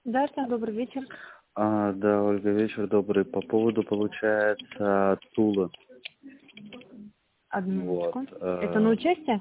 Да, всем добрый вечер. Да, Ольга, вечер добрый. По поводу, получается, Тулы. Одну Вот. минуточку. Это на участие?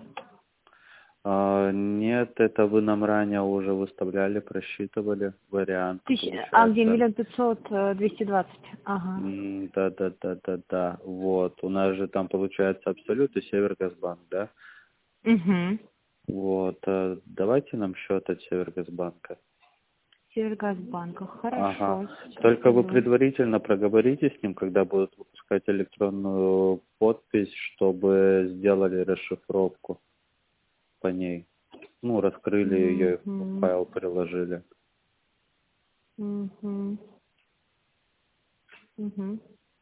Нет, это вы нам ранее уже выставляли, просчитывали вариант, Где получается. 1 500 220. Ага. Да. Вот. У нас же там получается Абсолют и Севергазбанк, да? Угу. Вот. Давайте нам счет от Севергазбанка. Севергазбанка. Ага. Хорошо. Сейчас Только вы иду. предварительно проговорите с ним, когда будут выпускать электронную подпись, чтобы сделали расшифровку по ней. Ну, раскрыли ее, в Угу. файл приложили. Угу. Угу.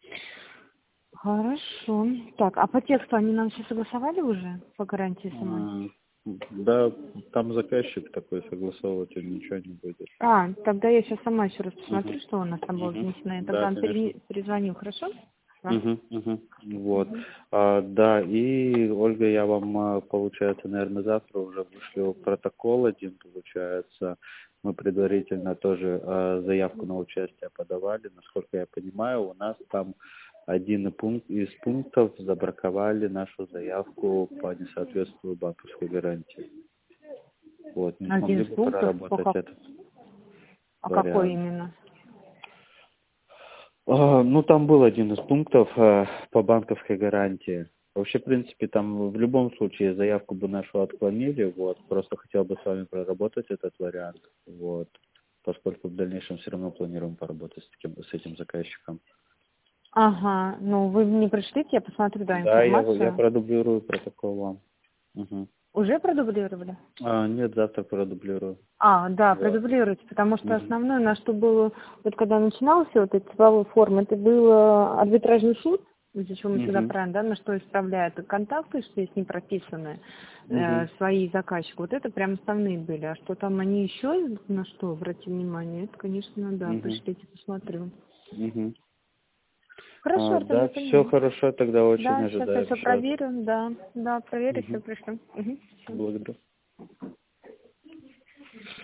Хорошо. Так, а по тексту они нам все согласовали уже по гарантии самой? Да, там заказчик такой, согласовывать он ничего не будет. Тогда я сейчас сама еще раз Мгм. посмотрю, что у нас там было Мгм. внесено. Я Да, тогда конечно. перезвоню, хорошо? Вам? Мгм. Вот. Угу. Да, и, Ольга, я вам, получается, наверное, завтра уже вышлю протокол один, получается. Мы предварительно тоже заявку на участие подавали. Насколько я понимаю, у нас там из пунктов забраковали нашу заявку по несоответствию банковской гарантии. Вот, не Один смогли из бы пунктов, проработать этот какой вариант. именно? Ну, там был один из пунктов по банковской гарантии. Вообще, в принципе, там в любом случае заявку бы нашу отклонили, вот. Просто хотел бы с вами проработать этот вариант, вот. Поскольку в дальнейшем все равно планируем поработать с этим заказчиком. Ага, ну вы мне пришлите, я посмотрю, да, Да, я информацию. продублирую протокол вам. Мгм. Уже продублировали? Нет, завтра продублирую. Да, Вот. продублируйте, потому что Мгм. основное, на что было, вот когда начинался вот эти цифровые формы, это был арбитражный суд, зачем мы всегда Мгм. правильно, да, на что исправляют и контакты, что с ним прописаны, Мгм. свои заказчики, вот это прям основные были, а что там они еще, на что обратили внимание, это, конечно, да, Мгм. пришлите, посмотрю. Мгм. Хорошо, Артем, я Да, все поняла. хорошо, тогда очень Да, сейчас я ожидаем все счет. проверю, да, проверю, все Мгм. пришлю. Угу. Благодарю.